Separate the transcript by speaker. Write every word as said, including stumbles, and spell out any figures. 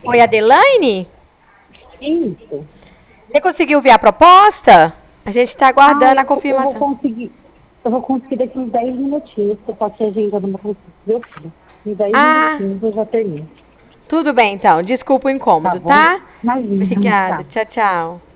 Speaker 1: Oi, Adelaine?
Speaker 2: Isso.
Speaker 1: Você conseguiu ver a proposta? A gente está
Speaker 2: Ah,
Speaker 1: aguardando a
Speaker 2: eu, eu vou
Speaker 1: confirmação.
Speaker 2: conseguir. Eu vou conseguir daqui uns dez minutinhos. Você pode ser agendando uma coisa, meu filho. Em dez
Speaker 1: Ah,
Speaker 2: minutinhos eu já termino.
Speaker 1: tudo bem então. Desculpa o
Speaker 2: Tá
Speaker 1: incômodo,
Speaker 2: bom?
Speaker 1: tá?
Speaker 2: Imagina,
Speaker 1: Obrigada.
Speaker 2: tá.
Speaker 1: Tchau, tchau.